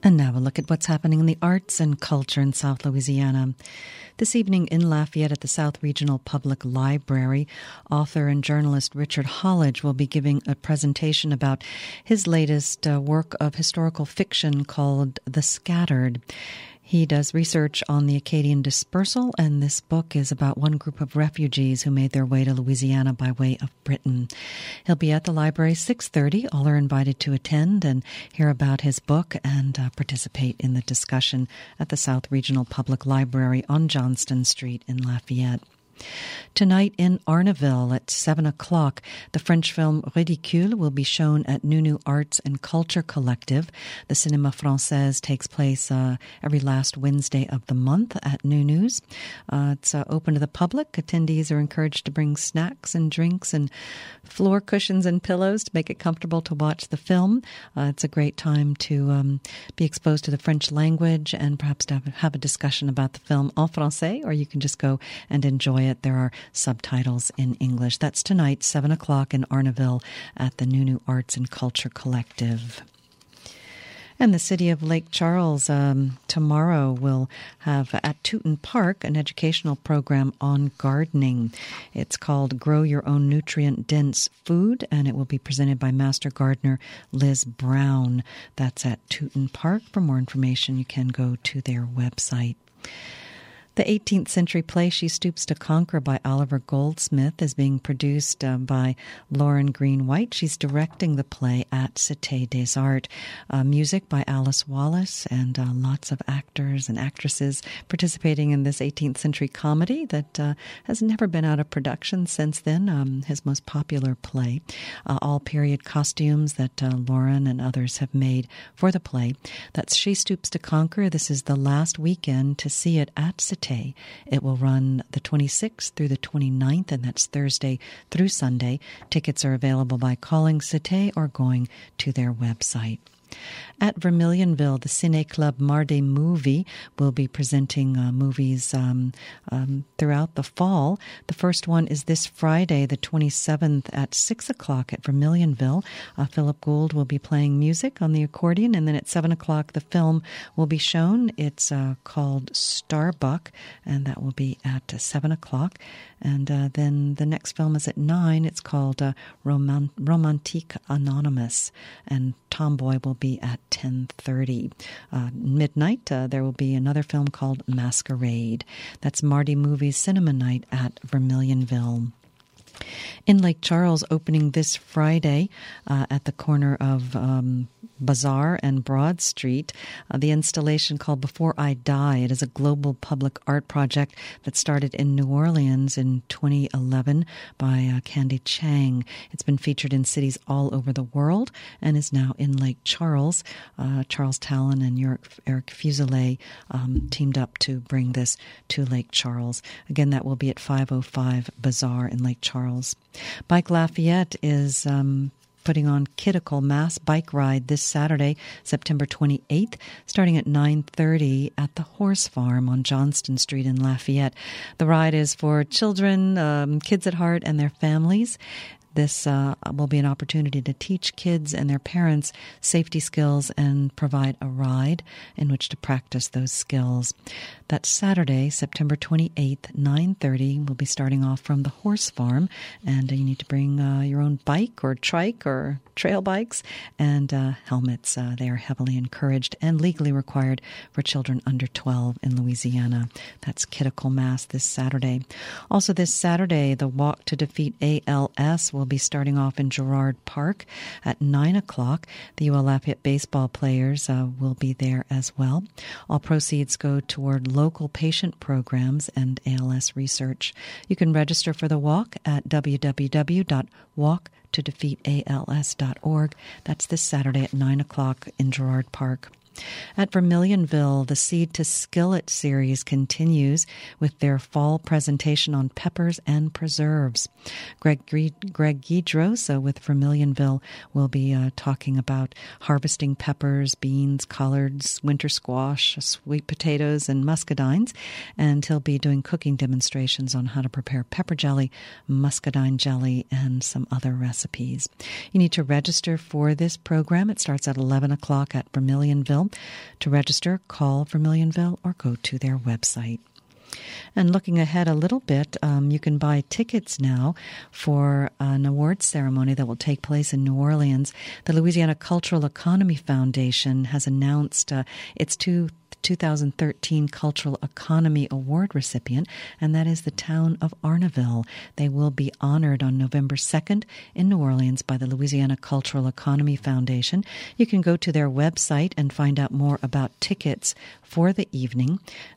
And now a look at what's happening in the arts and culture in South Louisiana. This evening in Lafayette at the South Regional Public Library, author and journalist Richard Hollidge will be giving a presentation about his latest work of historical fiction called The Scattered. He does research on the Acadian dispersal, and this book is about one group of refugees who made their way to Louisiana by way of Britain. He'll be at the library 6:30. All are invited to attend and hear about his book and participate in the discussion at the South Regional Public Library on Johnston Street in Lafayette. Tonight in Arnaville at 7 o'clock, the French film Ridicule will be shown at Nunu Arts and Culture Collective. The Cinéma Française takes place every last Wednesday of the month at Nunu's. It's open to the public. Attendees are encouraged to bring snacks and drinks and floor cushions and pillows to make it comfortable to watch the film. It's a great time to be exposed to the French language and perhaps to have a discussion about the film en français, or you can just go and enjoy it. There are subtitles in English. That's tonight, 7 o'clock in Arnaville at the Nunu Arts and Culture Collective. And the city of Lake Charles tomorrow will have at Tooten Park an educational program on gardening. It's called Grow Your Own Nutrient-Dense Food, and it will be presented by Master Gardener Liz Brown. That's at Tooten Park. For more information, you can go to their website. The 18th century play She Stoops to Conquer by Oliver Goldsmith is being produced by Lauren Green White. She's directing the play at Cité des Arts. Music by Alice Wallace and lots of actors and actresses participating in this 18th century comedy that has never been out of production since then, his most popular play. All period costumes that Lauren and others have made for the play. That's She Stoops to Conquer. This is the last weekend to see it at Cité. It will run the 26th through the 29th, and that's Thursday through Sunday. Tickets are available by calling Cité or going to their website. At Vermilionville, the Ciné Club Mardi Movie will be presenting movies throughout the fall. The first one is this Friday, the 27th at 6 o'clock at Vermilionville. Philip Gould will be playing music on the accordion, and then at 7 o'clock the film will be shown. It's called Starbuck, and that will be at 7 o'clock. And then the next film is at 9. It's called Romantique Anonymous, and Tomboy will be at 10:30. Midnight, there will be another film called Masquerade. That's Mardi Movies Cinema Night at Vermilionville. In Lake Charles, opening this Friday at the corner of Bazaar and Broad Street, the installation called Before I Die. It is a global public art project that started in New Orleans in 2011 by Candy Chang. It's been featured in cities all over the world and is now in Lake Charles. Charles Talon and Eric Fuselier teamed up to bring this to Lake Charles. Again, that will be at 505 Bazaar in Lake Charles. Bike Lafayette is putting on Kiddical Mass Bike Ride this Saturday, September 28th, starting at 9:30 at the Horse Farm on Johnston Street in Lafayette. The ride is for children, kids at heart, and their families. This will be an opportunity to teach kids and their parents safety skills and provide a ride in which to practice those skills. That's Saturday, September 28th, 9:30. We'll be starting off from the Horse Farm, and you need to bring your own bike or trike or trail bikes and helmets. They are heavily encouraged and legally required for children under 12 in Louisiana. That's Kiddical Mass this Saturday. Also this Saturday, the Walk to Defeat ALS will be starting off in Girard Park at 9 o'clock. The UL Lafayette baseball players will be there as well. All proceeds go toward local patient programs and ALS research. You can register for the walk at www.walktodefeatals.org. That's this Saturday at 9 o'clock in Girard Park. At Vermilionville, the Seed to Skillet series continues with their fall presentation on peppers and preserves. Greg Guidros with Vermilionville will be talking about harvesting peppers, beans, collards, winter squash, sweet potatoes, and muscadines, and he'll be doing cooking demonstrations on how to prepare pepper jelly, muscadine jelly, and some other recipes. You need to register for this program. It starts at 11 o'clock at Vermilionville. Vermilionville. To register, call Vermilionville or go to their website. And looking ahead a little bit, you can buy tickets now for an awards ceremony that will take place in New Orleans. The Louisiana Cultural Economy Foundation has announced its 2013 Cultural Economy Award recipient, and that is the town of Arneville. They will be honored on November 2nd in New Orleans by the Louisiana Cultural Economy Foundation. You can go to their website and find out more about tickets for the evening,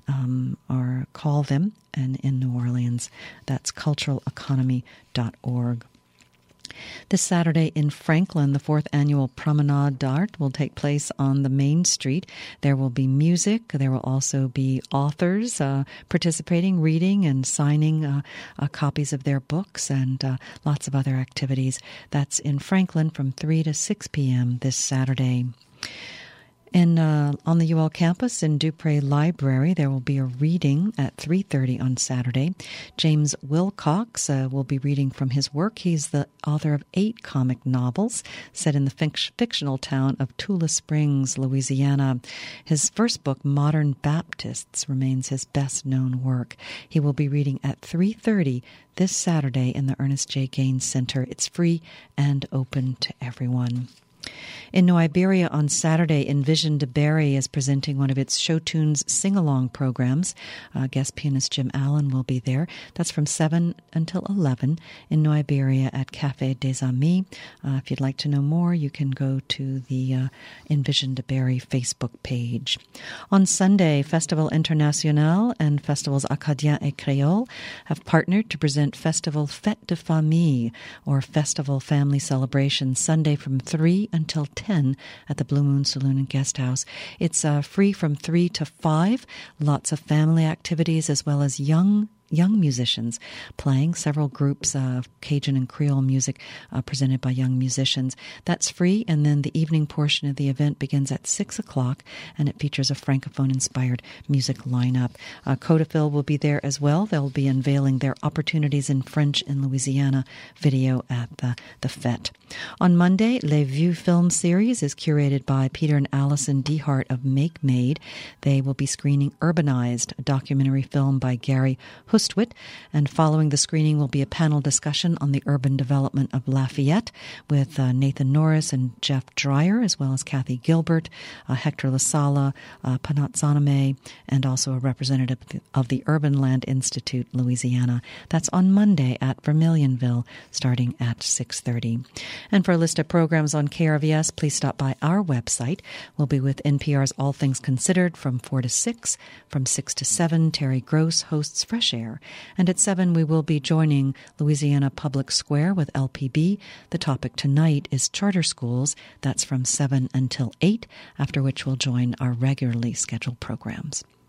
or call them in New Orleans. That's culturaleconomy.org. This Saturday in Franklin, the 4th annual Promenade d'Art will take place on the main street. There will be music. There will also be authors participating, reading and signing copies of their books, and lots of other activities. That's in Franklin from 3 to 6 p.m. this Saturday. And on the UL campus in Dupree Library, there will be a reading at 3:30 on Saturday. James Wilcox will be reading from his work. He's the author of 8 comic novels set in the fictional town of Tula Springs, Louisiana. His first book, Modern Baptists, remains his best-known work. He will be reading at 3:30 this Saturday in the Ernest J. Gaines Center. It's free and open to everyone. In New Iberia on Saturday, Envision DeBerry is presenting one of its Show Tunes sing-along programs. Guest pianist Jim Allen will be there. That's from 7 until 11 in New Iberia at Café des Amis. If you'd like to know more, you can go to the Envision DeBerry Facebook page. On Sunday, Festival International and Festivals Acadien et Créole have partnered to present Festival Fête de Famille, or Festival Family Celebration, Sunday from 3 until 10 at the Blue Moon Saloon and Guest House. It's free from 3 to 5. Lots of family activities as well as young musicians playing, several groups of Cajun and Creole music presented by young musicians. That's free, and then the evening portion of the event begins at 6 o'clock, and it features a Francophone-inspired music lineup. Codafil will be there as well. They'll be unveiling their Opportunities in French in Louisiana video at the Fête. On Monday, Les Vues film series is curated by Peter and Allison Dehart of Make Made. They will be screening Urbanized, a documentary film by Gary Hustwit, and following the screening will be a panel discussion on the urban development of Lafayette with Nathan Norris and Jeff Dreyer, as well as Kathy Gilbert, Hector LaSala, Panat Zaname, and also a representative of the Urban Land Institute, Louisiana. That's on Monday at Vermilionville, starting at 6:30. And for a list of programs on KRVS, please stop by our website. We'll be with NPR's All Things Considered from 4 to 6. From 6 to 7, Terry Gross hosts Fresh Air. And at 7, we will be joining Louisiana Public Square with LPB. The topic tonight is charter schools. That's from 7 until 8, after which we'll join our regularly scheduled programs.